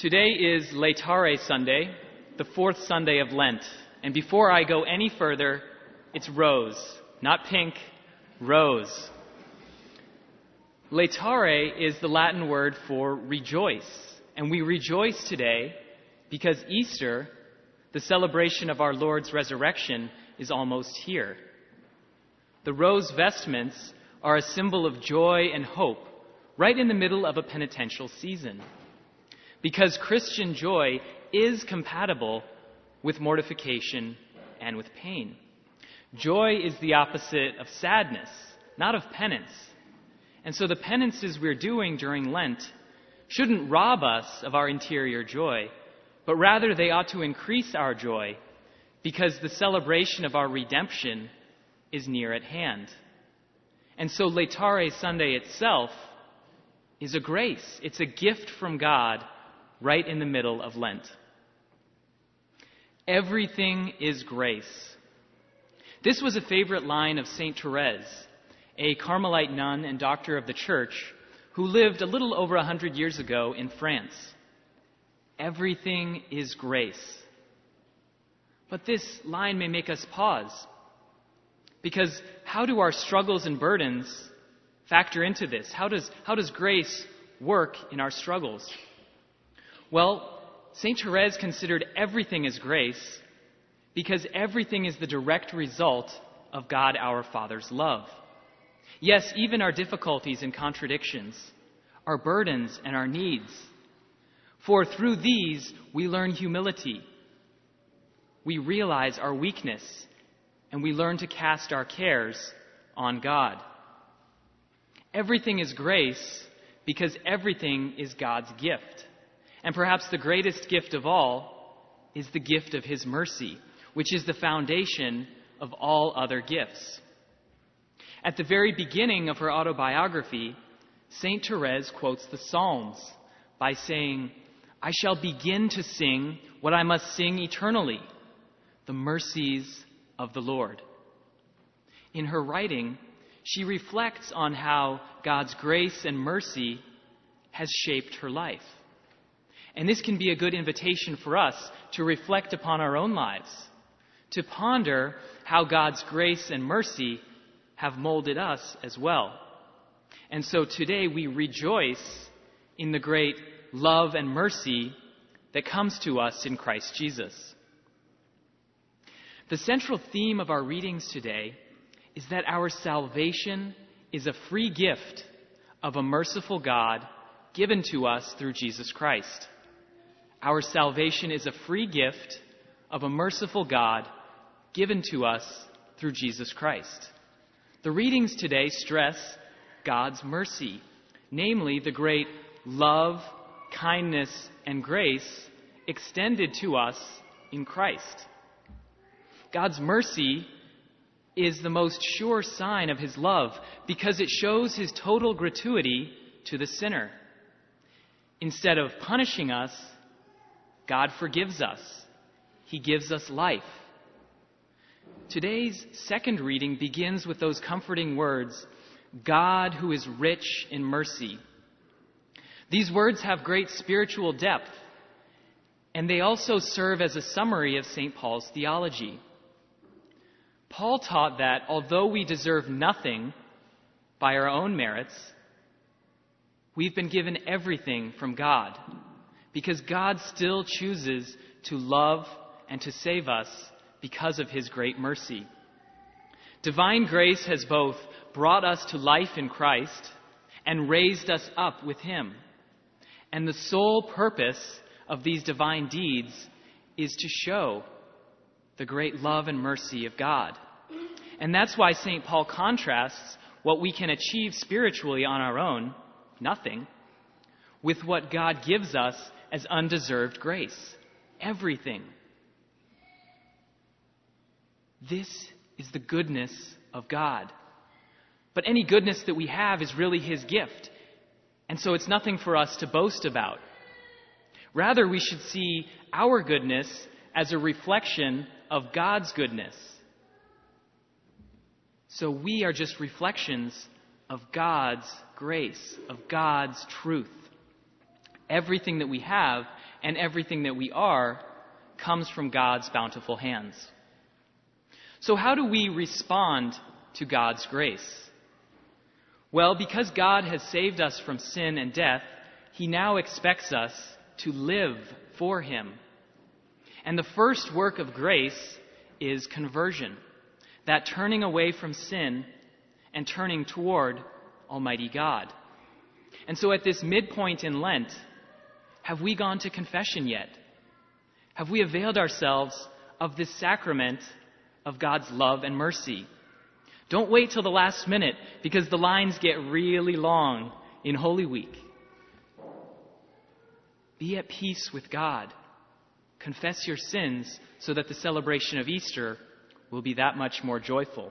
Today is Laetare Sunday, the fourth Sunday of Lent. And before I go any further, it's rose, not pink, rose. Laetare is the Latin word for rejoice. And we rejoice today because Easter, the celebration of our Lord's resurrection, is almost here. The rose vestments are a symbol of joy and hope, right in the middle of a penitential season. Because Christian joy is compatible with mortification and with pain. Joy is the opposite of sadness, not of penance. And so the penances we're doing during Lent shouldn't rob us of our interior joy, but rather they ought to increase our joy because the celebration of our redemption is near at hand. And so Laetare Sunday itself is a grace. It's a gift from God right in the middle of Lent. Everything is grace. This was a favorite line of Saint Therese, a Carmelite nun and doctor of the Church who lived a little over 100 years ago in France. Everything is grace. But this line may make us pause, because how do our struggles and burdens factor into this? How does grace work in our struggles? Well, St. Therese considered everything as grace because everything is the direct result of God our Father's love. Yes, even our difficulties and contradictions, our burdens and our needs. For through these we learn humility. We realize our weakness and we learn to cast our cares on God. Everything is grace because everything is God's gift. And perhaps the greatest gift of all is the gift of His mercy, which is the foundation of all other gifts. At the very beginning of her autobiography, St. Therese quotes the Psalms by saying, "I shall begin to sing what I must sing eternally, the mercies of the Lord." In her writing, she reflects on how God's grace and mercy has shaped her life. And this can be a good invitation for us to reflect upon our own lives, to ponder how God's grace and mercy have molded us as well. And so today we rejoice in the great love and mercy that comes to us in Christ Jesus. The central theme of our readings today is that our salvation is a free gift of a merciful God given to us through Jesus Christ. Our salvation is a free gift of a merciful God given to us through Jesus Christ. The readings today stress God's mercy, namely the great love, kindness, and grace extended to us in Christ. God's mercy is the most sure sign of His love because it shows His total gratuity to the sinner. Instead of punishing us, God forgives us. He gives us life. Today's second reading begins with those comforting words, God who is rich in mercy. These words have great spiritual depth, and they also serve as a summary of St. Paul's theology. Paul taught that although we deserve nothing by our own merits, we've been given everything from God, because God still chooses to love and to save us because of His great mercy. Divine grace has both brought us to life in Christ and raised us up with Him. And the sole purpose of these divine deeds is to show the great love and mercy of God. And that's why St. Paul contrasts what we can achieve spiritually on our own, nothing, with what God gives us as undeserved grace, everything. This is the goodness of God. But any goodness that we have is really His gift, and so it's nothing for us to boast about. Rather, we should see our goodness as a reflection of God's goodness. So we are just reflections of God's grace, of God's truth. Everything that we have and everything that we are comes from God's bountiful hands. So how do we respond to God's grace? Well, because God has saved us from sin and death, He now expects us to live for Him. And the first work of grace is conversion, that turning away from sin and turning toward Almighty God. And so at this midpoint in Lent, have we gone to confession yet? Have we availed ourselves of this sacrament of God's love and mercy? Don't wait till the last minute, because the lines get really long in Holy Week. Be at peace with God. Confess your sins so that the celebration of Easter will be that much more joyful.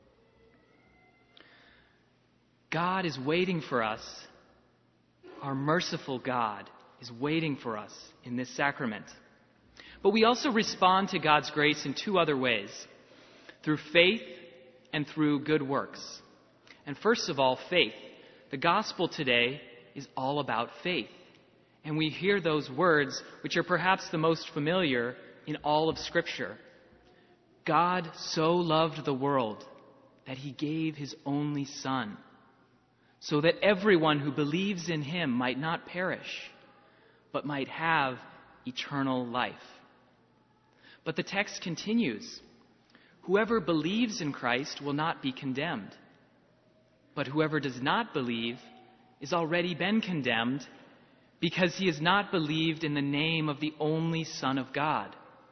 God is waiting for us. Our merciful God is waiting for us in this sacrament. But we also respond to God's grace in two other ways: through faith and through good works. And first of all, faith. The gospel today is all about faith. And we hear those words, which are perhaps the most familiar in all of Scripture. God so loved the world that He gave His only Son, so that everyone who believes in Him might not perish, but might have eternal life. But the text continues. Whoever believes in Christ will not be condemned, but whoever does not believe is already been condemned, because he has not believed in the name of the only Son of God.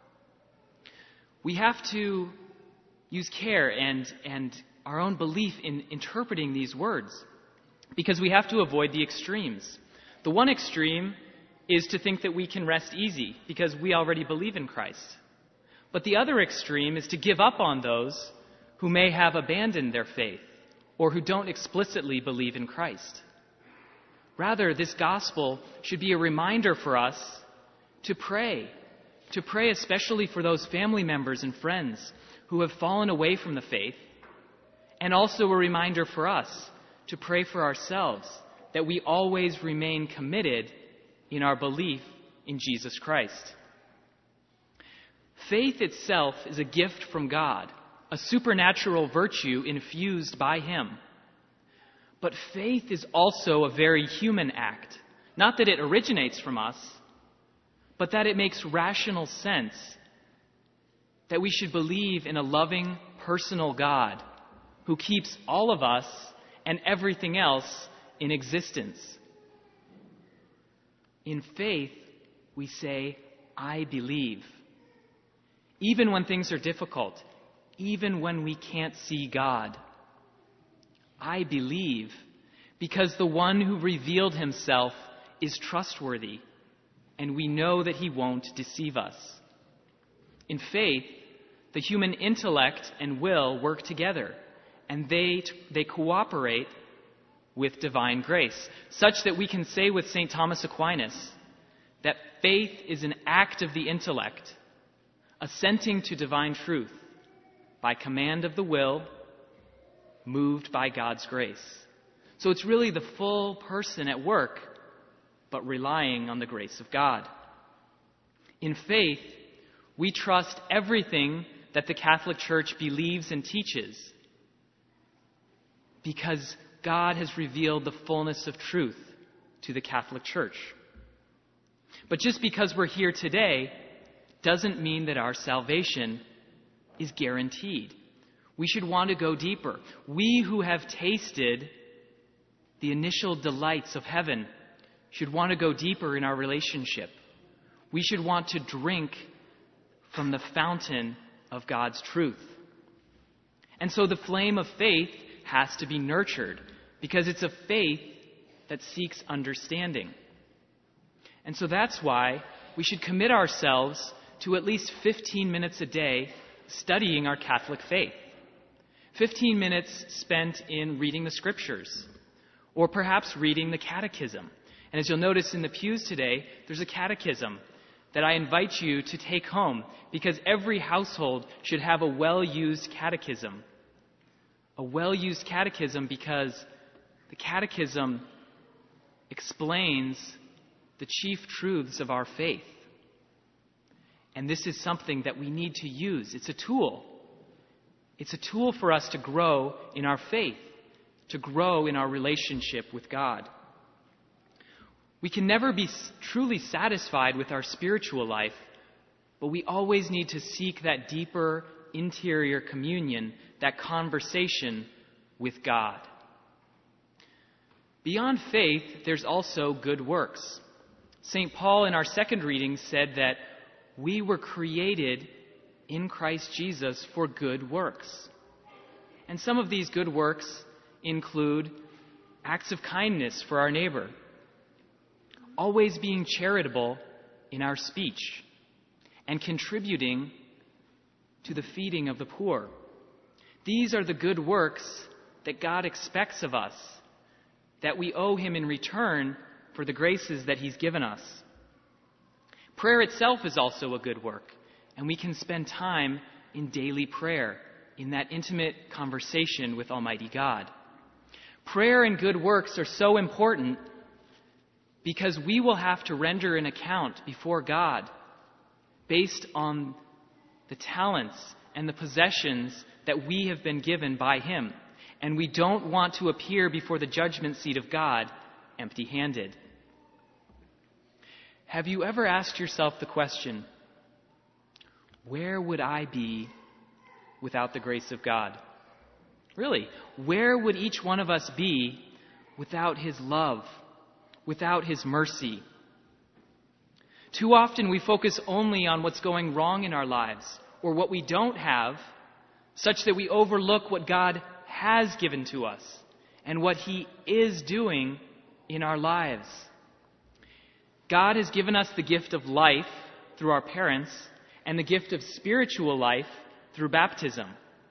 We have to use care and our own belief in interpreting these words, because we have to avoid the extremes. The one extreme is to think that we can rest easy because we already believe in Christ. But the other extreme is to give up on those who may have abandoned their faith or who don't explicitly believe in Christ. Rather, this gospel should be a reminder for us to pray especially for those family members and friends who have fallen away from the faith, and also a reminder for us to pray for ourselves that we always remain committed in our belief in Jesus Christ. Faith itself is a gift from God, a supernatural virtue infused by Him. But faith is also a very human act. Not that it originates from us, but that it makes rational sense that we should believe in a loving, personal God who keeps all of us and everything else in existence. In faith, we say, I believe. Even when things are difficult, even when we can't see God. I believe because the one who revealed Himself is trustworthy, and we know that He won't deceive us. In faith, the human intellect and will work together, and they cooperate with divine grace, such that we can say with St. Thomas Aquinas that faith is an act of the intellect, assenting to divine truth by command of the will, moved by God's grace. So it's really the full person at work, but relying on the grace of God. In faith, we trust everything that the Catholic Church believes and teaches, because God has revealed the fullness of truth to the Catholic Church. But just because we're here today doesn't mean that our salvation is guaranteed. We should want to go deeper. We who have tasted the initial delights of heaven should want to go deeper in our relationship. We should want to drink from the fountain of God's truth. And so the flame of faith has to be nurtured, because it's a faith that seeks understanding. And so that's why we should commit ourselves to at least 15 minutes a day studying our Catholic faith. 15 minutes spent in reading the Scriptures, or perhaps reading the Catechism. And as you'll notice in the pews today, there's a catechism that I invite you to take home, because every household should have a well-used catechism. A well-used catechism because the catechism explains the chief truths of our faith. And this is something that we need to use. It's a tool. It's a tool for us to grow in our faith, to grow in our relationship with God. We can never be truly satisfied with our spiritual life, but we always need to seek that deeper interior communion, that conversation with God. Beyond faith, there's also good works. St. Paul in our second reading said that we were created in Christ Jesus for good works. And some of these good works include acts of kindness for our neighbor, always being charitable in our speech, and contributing to the feeding of the poor. These are the good works that God expects of us, that we owe Him in return for the graces that He's given us. Prayer itself is also a good work, and we can spend time in daily prayer, in that intimate conversation with Almighty God. Prayer and good works are so important because we will have to render an account before God based on the talents and the possessions that we have been given by Him. And we don't want to appear before the judgment seat of God empty-handed. Have you ever asked yourself the question, where would I be without the grace of God? Really, where would each one of us be without His love, without His mercy? Too often we focus only on what's going wrong in our lives or what we don't have, such that we overlook what God has given to us and what He is doing in our lives. God has given us the gift of life through our parents and the gift of spiritual life through baptism.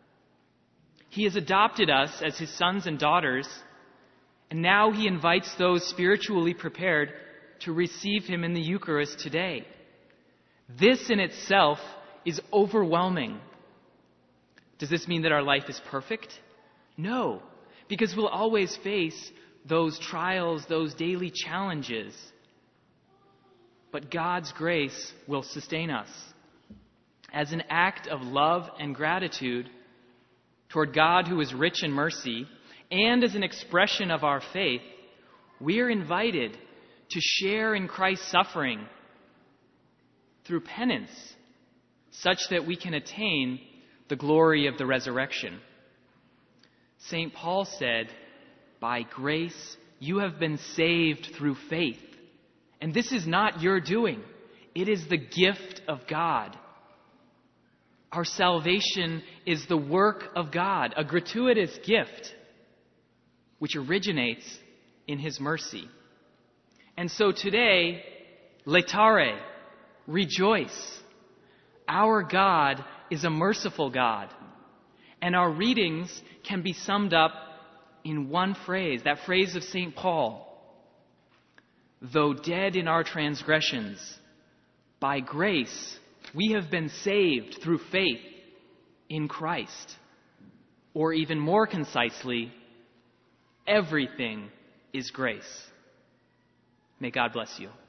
He has adopted us as His sons and daughters, and now He invites those spiritually prepared to receive Him in the Eucharist today. This in itself is overwhelming. Does this mean that our life is perfect? No, because we'll always face those trials, those daily challenges. But God's grace will sustain us. As an act of love and gratitude toward God who is rich in mercy, and as an expression of our faith, we are invited to share in Christ's suffering through penance, such that we can attain the glory of the resurrection. St. Paul said, "By grace you have been saved through faith. And this is not your doing. It is the gift of God." Our salvation is the work of God, a gratuitous gift which originates in His mercy. And so today, laetare, rejoice. Our God is a merciful God. And our readings can be summed up in one phrase, that phrase of St. Paul. Though dead in our transgressions, by grace we have been saved through faith in Christ. Or even more concisely, everything is grace. May God bless you.